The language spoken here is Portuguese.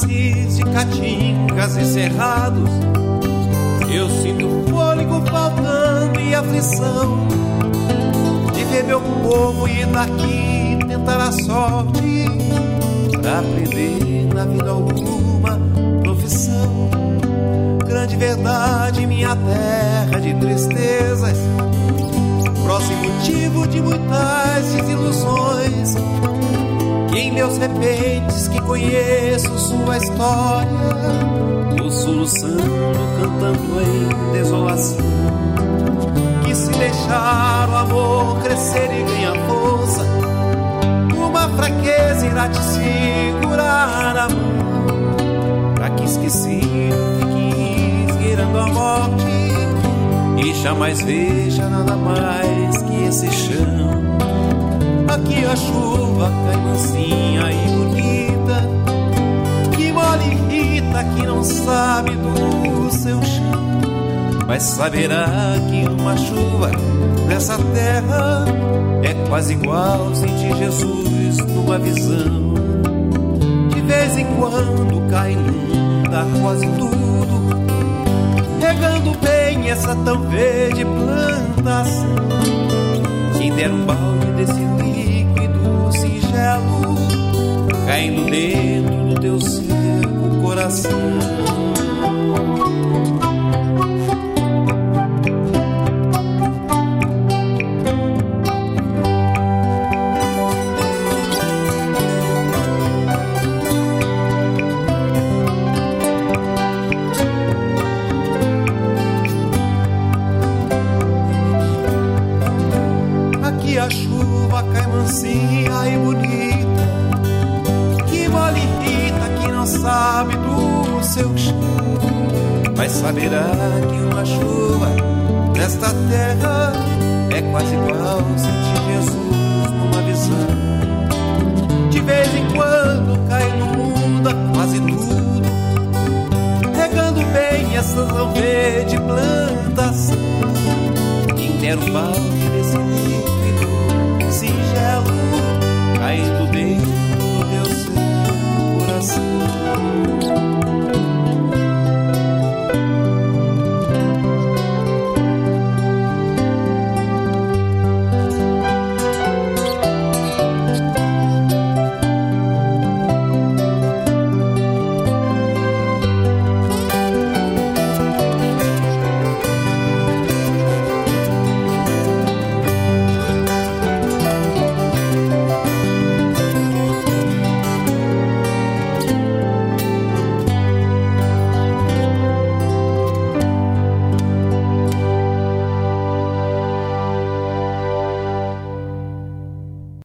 planícies de caatingas e cerrados, eu sinto fôlego faltando e aflição de ver meu povo ir daqui tentar a sorte pra aprender na vida alguma profissão. Grande verdade, minha terra de tristezas, próximo motivo de muitas desilusões, que em meus repentes que conheço sua história, tô soluçando, cantando em desolação. Que se deixar o amor crescer e ganhar força, uma fraqueza irá te segurar a mão, pra que esquecido fique esgueirando a morte e jamais veja nada mais que esse chão. Aqui a chuva cai mansinha e bonita, que mole e irrita que não sabe do seu chão, mas saberá que uma chuva nessa terra é quase igual sentir Jesus numa visão. De vez em quando cai linda quase tudo, regando bem essa tão verde plantação. Quem der um balde desse líquido singelo, caindo dentro do teu seco coração. A chuva cai mansinha e bonita, que mole e irrita que não sabe do seu chão, mas saberá que uma chuva nesta terra é quase igual sentir Jesus numa visão. De vez em quando cai no mundo quase tudo, regando bem essa tão verde plantação. Quem der um balde desse livro